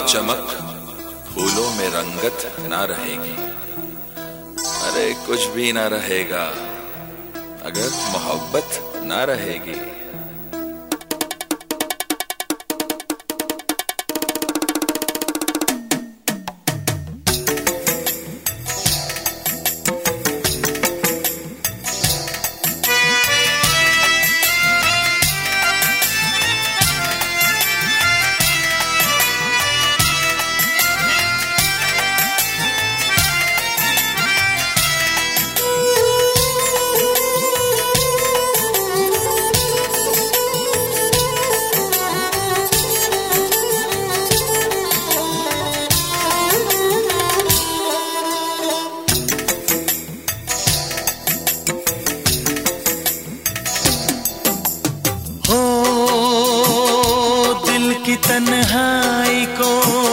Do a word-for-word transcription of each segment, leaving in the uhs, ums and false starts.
चमक, फूलों में रंगत ना रहेगी। अरे कुछ भी ना रहेगा अगर मोहब्बत ना रहेगी। की तन्हाई को,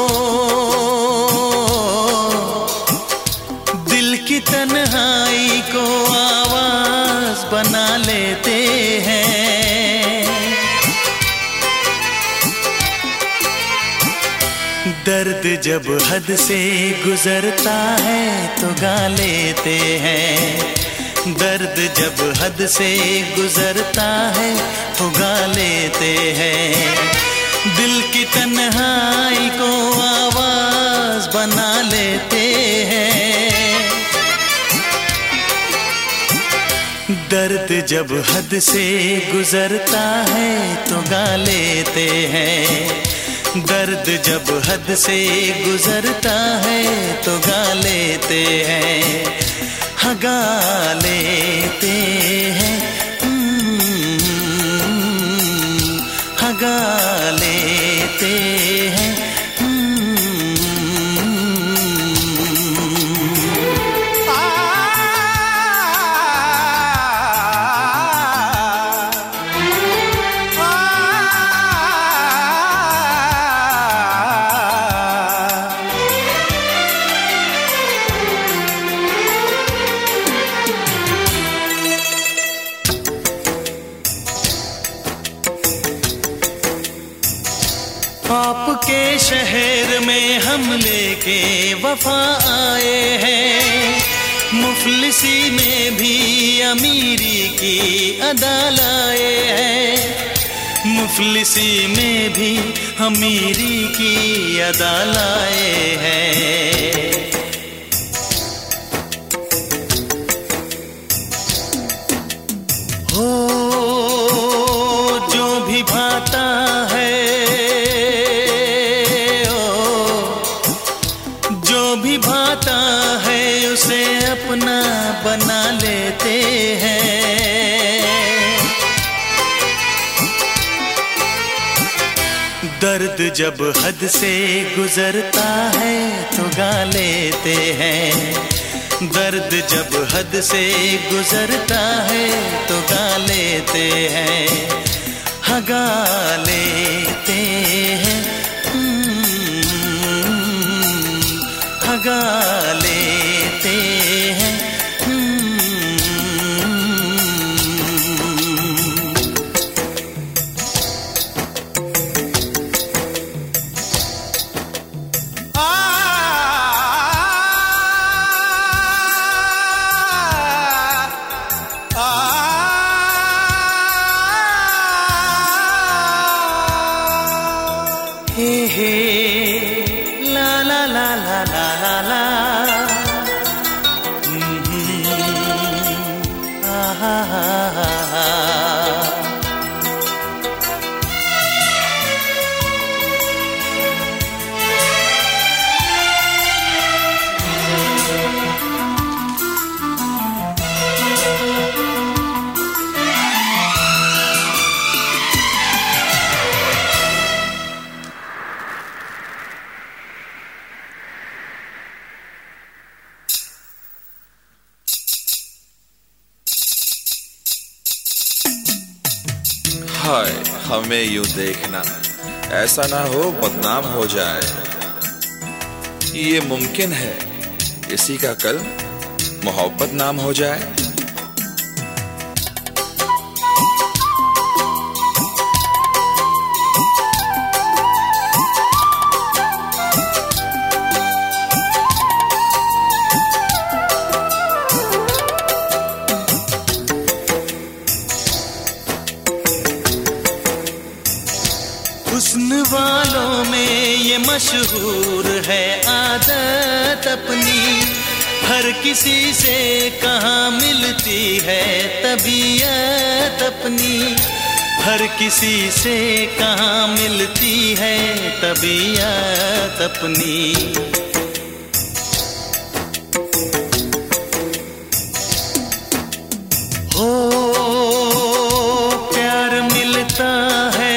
दिल की तन्हाई को आवाज बना लेते हैं। दर्द जब हद से गुजरता है तो गा लेते हैं। दर्द जब हद से गुजरता है तो गा लेते हैं। दिल की तन्हाई को आवाज बना लेते हैं। दर्द जब हद से गुजरता है तो गा लेते हैं। दर्द जब हद से गुजरता है तो गा लेते हैं। हाँ गा लेते हैं, हाँ गा लेते हैं। आपके शहर में हम लेके वफा आए हैं। मुफलिसी में भी अमीरी की अदा लाए हैं। मुफलिसी में भी अमीरी की अदा लाए हैं। हो जो भी भाता है, भाता है उसे अपना बना लेते हैं। दर्द जब हद से गुजरता है तो गा लेते हैं। दर्द जब हद से गुजरता है तो गा लेते हैं। हाँ गा लेते हैं, गा लेते हैं। हे हे ला ला ला ला ला ला ला, आहा हा हा। हाय हमें यूं देखना, ऐसा ना हो बदनाम हो जाए। ये मुमकिन है किसी का कल मोहब्बत नाम हो जाए। मशहूर है आदत अपनी, हर किसी से कहाँ मिलती है तबीयत अपनी, हर किसी से कहाँ मिलती है तबीयत अपनी। हो प्यार मिलता है,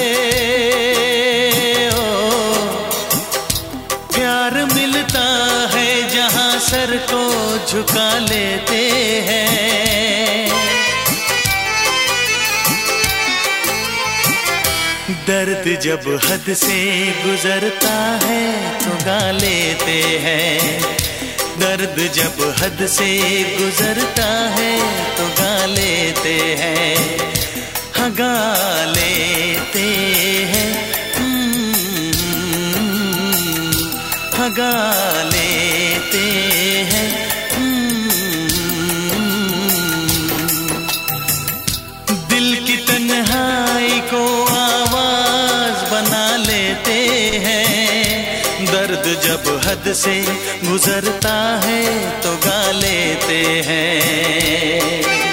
ओ प्यार मिलता है जहाँ सर को झुका लेते हैं। दर्द जब हद से गुजरता है तो गा लेते हैं, दर्द जब हद से गुजरता है तो गा लेते हैं, हाँ गा लेते हैं, हाँ गा लेते हैं। दिल की तन्हाई को आवाज बना लेते हैं, दर्द जब हद से गुजरता है तो गा लेते हैं।